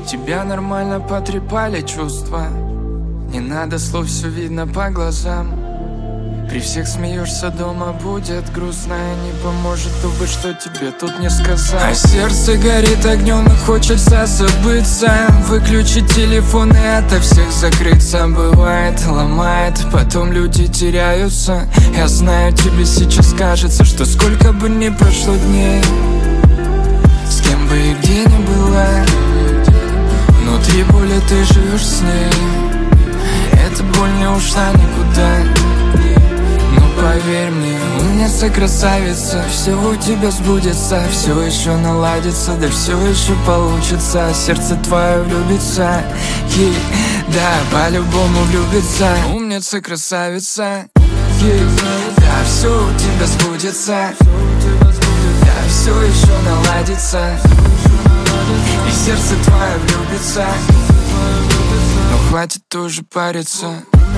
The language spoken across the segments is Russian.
тебя нормально потрепали чувства. Не надо слов, все видно по глазам. При всех смеешься, дома будет грустно. И не поможет, увы, что тебе тут не сказал. А сердце горит огнем и хочется забыться. Выключить телефон и ото всех закрыться. Бывает, ломает, потом люди теряются. Я знаю, тебе сейчас кажется, что сколько бы ни прошло дней, с кем бы и где ни была, внутри боли ты живешь с ней. Эта боль не ушла никуда. Поверь мне, умница, красавица, все у тебя сбудется, все еще наладится, да все еще получится. Сердце твое влюбится, да, по-любому влюбится. Умница, красавица, да, все у тебя сбудется, да, все еще наладится, и сердце твое влюбится. Но хватит тоже париться.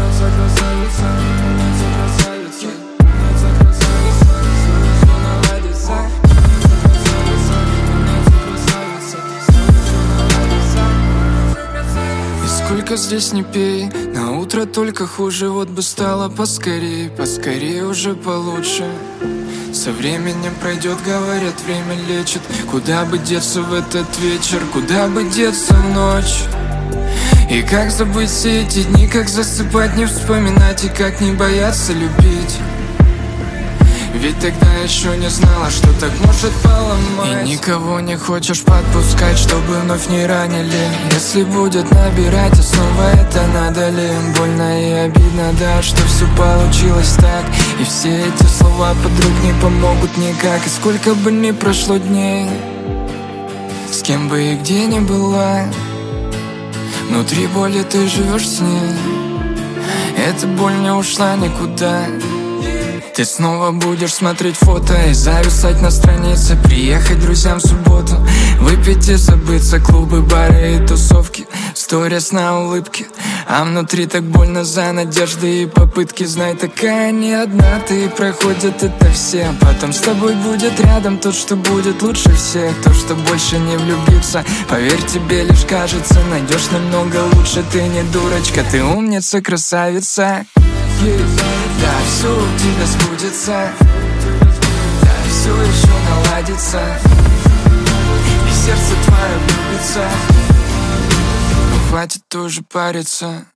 Сколько здесь не пей, на утро только хуже. Вот бы стало поскорей, поскорей уже получше. Со временем пройдет, говорят, время лечит. Куда бы деться в этот вечер, куда бы деться в ночь? И как забыть все эти дни, как засыпать, не вспоминать, и как не бояться любить. Ведь тогда еще не знала, что так может поломать. И никого не хочешь подпускать, чтобы вновь не ранили. Если будет набирать, а снова это надо ли? Больно и обидно, да, что все получилось так. И все эти слова подруг не помогут никак. И сколько бы ни прошло дней, с кем бы и где ни была, внутри боли ты живешь с ней. Эта боль не ушла никуда. Ты снова будешь смотреть фото и зависать на странице. Приехать друзьям в субботу, выпить и забыться. Клубы, бары и тусовки, сторис на улыбке. А внутри так больно за надежды и попытки. Знай, такая не одна ты, и проходят это все. Потом с тобой будет рядом тот, что будет лучше всех. То, что больше не влюбиться, поверь, тебе лишь кажется. Найдешь намного лучше, ты не дурочка, ты умница, красавица. Да, все у тебя сбудется, да, все еще наладится, и сердце твое влюбится. Но хватит тоже париться.